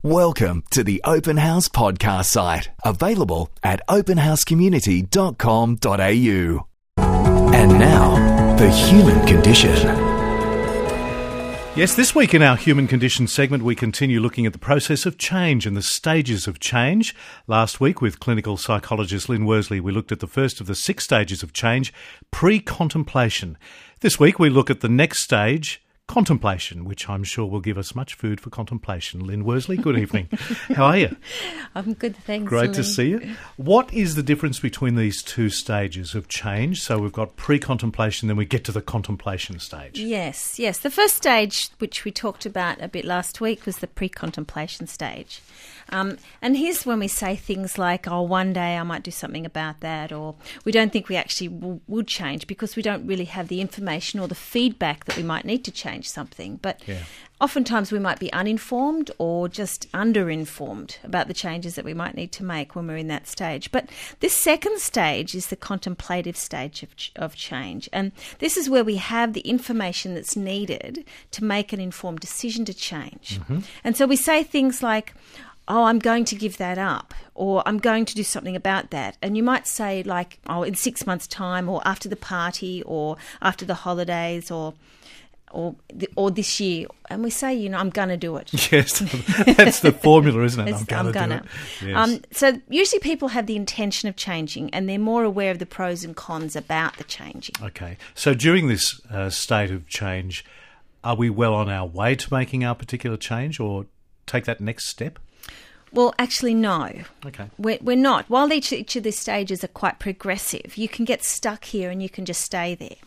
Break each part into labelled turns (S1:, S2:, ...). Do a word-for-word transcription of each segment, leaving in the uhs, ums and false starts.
S1: Welcome to the Open House podcast site, available at open house community dot com dot a u. And now, the human condition.
S2: Yes, this week in our Human Condition segment, we continue looking at the process of change and the stages of change. Last week, with clinical psychologist Lynn Worsley, we looked at the first of the six stages of change, pre-contemplation. This week, we look at the next stage, contemplation, which I'm sure will give us much food for contemplation. Lynn Worsley, good evening. How are you?
S3: I'm good, thanks.
S2: Great
S3: Lynn.
S2: to see you. What is the difference between these two stages of change? So we've got pre-contemplation, then we get to the contemplation stage.
S3: Yes, yes. The first stage, which we talked about a bit last week, was the pre-contemplation stage. Um, and here's when we say things like, oh, one day I might do something about that, or we don't think we actually w- would change because we don't really have the information or the feedback that we might need to change something. But yeah. Oftentimes we might be uninformed or just underinformed about the changes that we might need to make when we're in that stage. But this second stage is the contemplative stage of, ch- of change. And this is where we have the information that's needed to make an informed decision to change. Mm-hmm. And so we say things like, oh, I'm going to give that up, or I'm going to do something about that. And you might say like, oh, in six months' time, or after the party, or after the holidays, or or or this year. And we say, you know, I'm going to do it.
S2: Yes, that's the formula, isn't it? I'm going to do it. Yes.
S3: Um, so usually people have the intention of changing, and they're more aware of the pros and cons about the changing.
S2: Okay. So during this uh, state of change, are we well on our way to making our particular change, or take that next step?
S3: Well, actually, no.
S2: Okay.
S3: We're, we're not. While each, each of these stages are quite progressive, you can get stuck here and you can just stay there.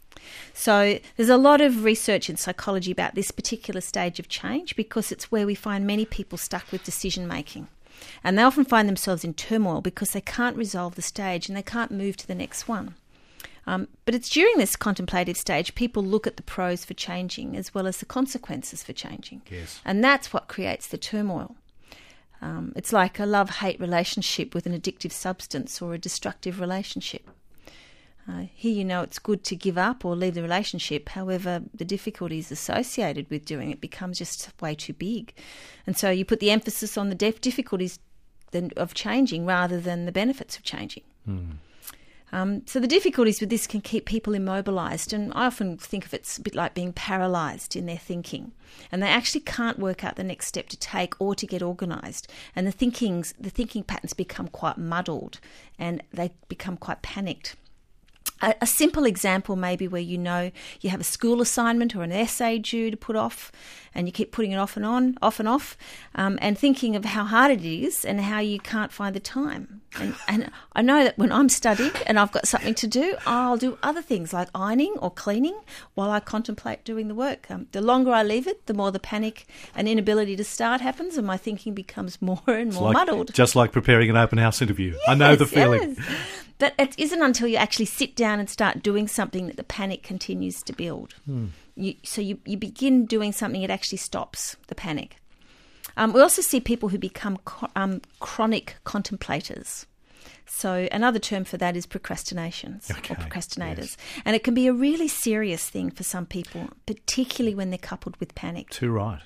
S3: So there's a lot of research in psychology about this particular stage of change because it's where we find many people stuck with decision making. And they often find themselves in turmoil because they can't resolve the stage and they can't move to the next one. Um, but it's during this contemplative stage people look at the pros for changing as well as the consequences for changing.
S2: Yes.
S3: And that's what creates the turmoil. Um, it's like a love-hate relationship with an addictive substance or a destructive relationship. Uh, here you know it's good to give up or leave the relationship. However, the difficulties associated with doing it becomes just way too big. And so you put the emphasis on the def- difficulties of changing rather than the benefits of changing. Mm. Um, so the difficulties with this can keep people immobilised, and I often think of it a bit like being paralysed in their thinking, and they actually can't work out the next step to take or to get organised, and the thinkings, the thinking patterns become quite muddled, and they become quite panicked. A, a simple example may be where you know you have a school assignment or an essay due to put off, and you keep putting it off and on, off and off, um, and thinking of how hard it is and how you can't find the time. And, and I know that when I'm studying and I've got something to do, I'll do other things like ironing or cleaning while I contemplate doing the work. Um, the longer I leave it, the more the panic and inability to start happens, and my thinking becomes more and more
S2: like,
S3: muddled.
S2: Just like preparing an open house interview.
S3: Yes,
S2: I know the feeling.
S3: Yes. But it isn't until you actually sit down and start doing something that the panic continues to build. Hmm. You, so you, you begin doing something, it actually stops the panic. Um, we also see people who become co- um, chronic contemplators. So another term for that is procrastinations
S2: okay.
S3: or procrastinators.
S2: Yes.
S3: And it can be a really serious thing for some people, particularly when they're coupled with panic.
S2: Too right.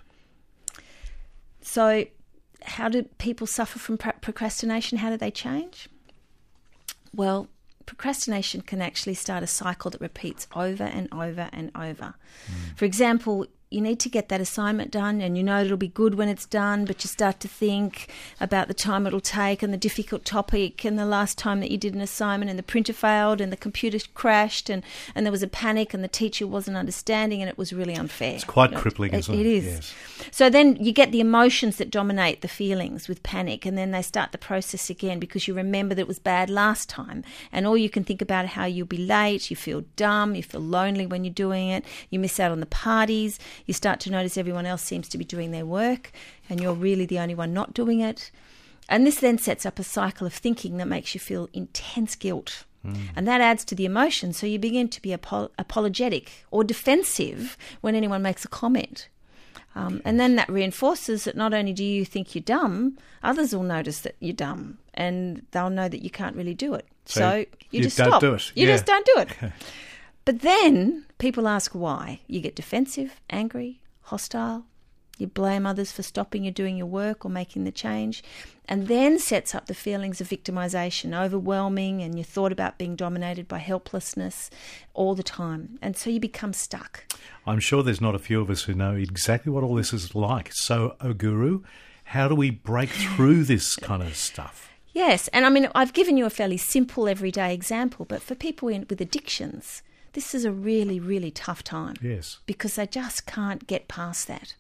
S3: So how do people suffer from pro- procrastination? How do they change? Well, procrastination can actually start a cycle that repeats over and over and over. Mm. For example, you need to get that assignment done and you know it'll be good when it's done, but you start to think about the time it'll take and the difficult topic and the last time that you did an assignment and the printer failed and the computer crashed and, and there was a panic and the teacher wasn't understanding and it was really unfair.
S2: It's quite
S3: you know,
S2: crippling,
S3: it,
S2: isn't it?
S3: It is.
S2: Yes.
S3: So then you get the emotions that dominate the feelings with panic, and then they start the process again because you remember that it was bad last time, and all you can think about is how you'll be late, you feel dumb, you feel lonely when you're doing it, you miss out on the parties, you start to notice everyone else seems to be doing their work and you're really the only one not doing it. And this then sets up a cycle of thinking that makes you feel intense guilt. Mm. And that adds to the emotion, so you begin to be apo- apologetic or defensive when anyone makes a comment. Um, and then that reinforces that not only do you think you're dumb, others will notice that you're dumb and they'll know that you can't really do it. So, so you,
S2: you
S3: just
S2: don't
S3: stop.
S2: do it.
S3: You
S2: yeah.
S3: just don't do it. But then people ask why. You get defensive, angry, hostile. You blame others for stopping you doing your work or making the change, and then sets up the feelings of victimisation, overwhelming, and you thought about being dominated by helplessness all the time. And so you become stuck.
S2: I'm sure there's not a few of us who know exactly what all this is like. So, Oguru, how do we break through this kind of stuff?
S3: Yes, and I mean, I've given you a fairly simple everyday example, but for people in, with addictions, this is a really, really tough time.
S2: Yes.
S3: Because they just can't get past that.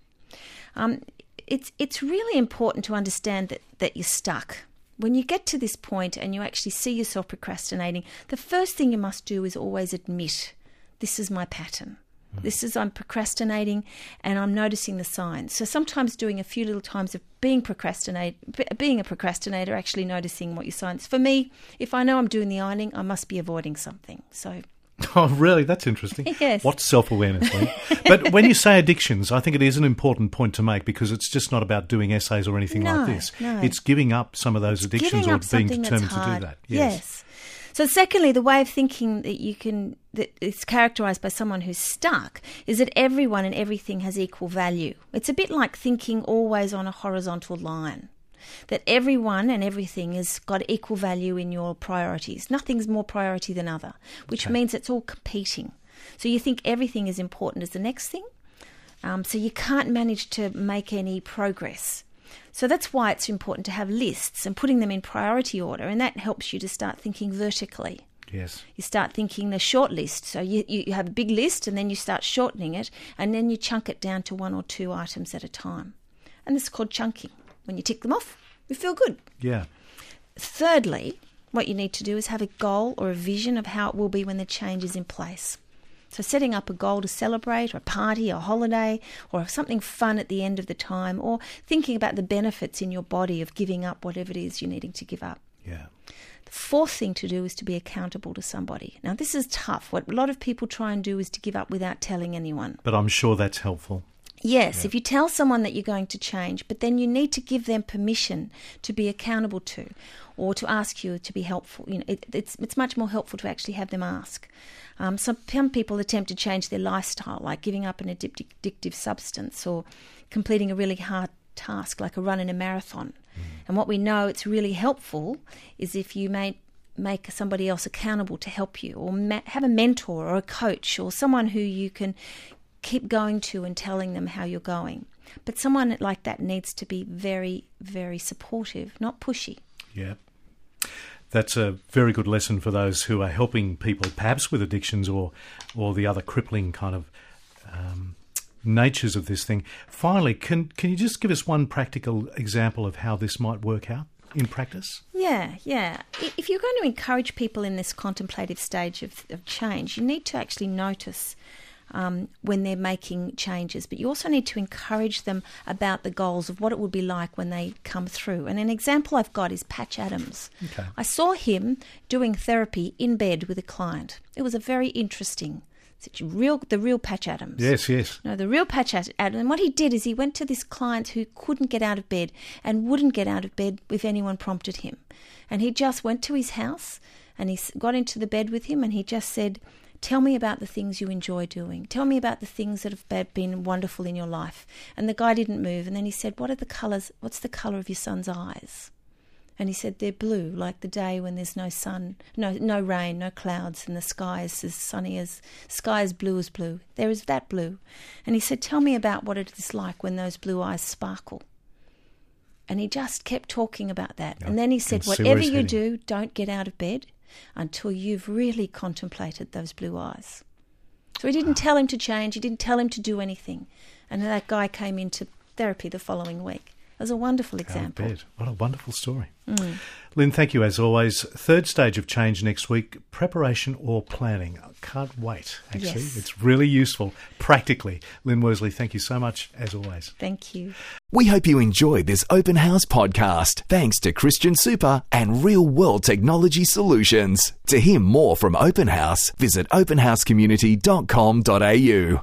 S3: Um, it's it's really important to understand that, that you're stuck. When you get to this point and you actually see yourself procrastinating, the first thing you must do is always admit, this is my pattern. Mm. This is, I'm procrastinating and I'm noticing the signs. So sometimes doing a few little times of being procrastinate, being a procrastinator, actually noticing what your signs. For me, if I know I'm doing the ironing, I must be avoiding something. So...
S2: Oh, really? That's interesting.
S3: Yes.
S2: What's self-awareness, Lynn? But when you say addictions, I think it is an important point to make, because it's just not about doing essays or anything
S3: no,
S2: like this.
S3: No.
S2: It's giving up some of those addictions or being determined to do that. Yes.
S3: yes. So secondly, the way of thinking that you can that is characterised by someone who's stuck is that everyone and everything has equal value. It's a bit like thinking always on a horizontal line. That everyone and everything has got equal value in your priorities. Nothing's more priority than other, which okay. means it's all competing. So you think everything is important as the next thing, um, so you can't manage to make any progress. So that's why it's important to have lists and putting them in priority order, and that helps you to start thinking vertically.
S2: Yes.
S3: You start thinking the short list. So you, you have a big list and then you start shortening it, and then you chunk it down to one or two items at a time. And this is called chunking. When you tick them off, you feel good.
S2: Yeah.
S3: Thirdly, what you need to do is have a goal or a vision of how it will be when the change is in place. So setting up a goal to celebrate, or a party, or a holiday, or something fun at the end of the time, or thinking about the benefits in your body of giving up whatever it is you're needing to give up.
S2: Yeah.
S3: The fourth thing to do is to be accountable to somebody. Now, this is tough. What a lot of people try and do is to give up without telling anyone.
S2: But I'm sure that's helpful.
S3: Yes,
S2: yeah.
S3: If you tell someone that you're going to change, but then you need to give them permission to be accountable to, or to ask you to be helpful. You know, it, it's it's much more helpful to actually have them ask. Um, some, some people attempt to change their lifestyle, like giving up an addic- addictive substance or completing a really hard task, like a run in a marathon. Mm. And what we know it's really helpful is if you make make somebody else accountable to help you, or ma- have a mentor or a coach or someone who you can keep going to and telling them how you're going. But someone like that needs to be very, very supportive, not pushy.
S2: Yeah. That's a very good lesson for those who are helping people perhaps with addictions or or the other crippling kind of um, natures of this thing. Finally, can can you just give us one practical example of how this might work out in practice?
S3: Yeah, yeah. If you're going to encourage people in this contemplative stage of, of change, you need to actually notice Um, when they're making changes, but you also need to encourage them about the goals of what it would be like when they come through. And an example I've got is Patch Adams.
S2: Okay.
S3: I saw him doing therapy in bed with a client. It was a very interesting, real, the real Patch Adams.
S2: Yes, yes.
S3: No, the real Patch Adams. And what he did is he went to this client who couldn't get out of bed and wouldn't get out of bed if anyone prompted him. And he just went to his house and he got into the bed with him and he just said, tell me about the things you enjoy doing. Tell me about the things that have been wonderful in your life. And the guy didn't move. And then he said, what are the colours? What's the colour of your son's eyes? And he said, they're blue, like the day when there's no sun, no no rain, no clouds, and the sky is as sunny as, sky is blue as blue. There is that blue. And he said, tell me about what it is like when those blue eyes sparkle. And he just kept talking about that. Yep. And then he said, whatever you do, don't get out of bed until you've really contemplated those blue eyes. So he didn't wow. tell him to change. He didn't tell him to do anything. And that guy came into therapy the following week. It was a wonderful example.
S2: I bet. What a wonderful story.
S3: Mm.
S2: Lynn, thank you as always. Third stage of change next week, preparation or planning. I can't wait, actually.
S3: Yes.
S2: It's really useful, practically. Lynn Worsley, thank you so much, as always.
S3: Thank you.
S1: We hope you enjoyed this Open House podcast, thanks to Christian Super and Real World Technology Solutions. To hear more from Open House, visit open house community dot com dot a u.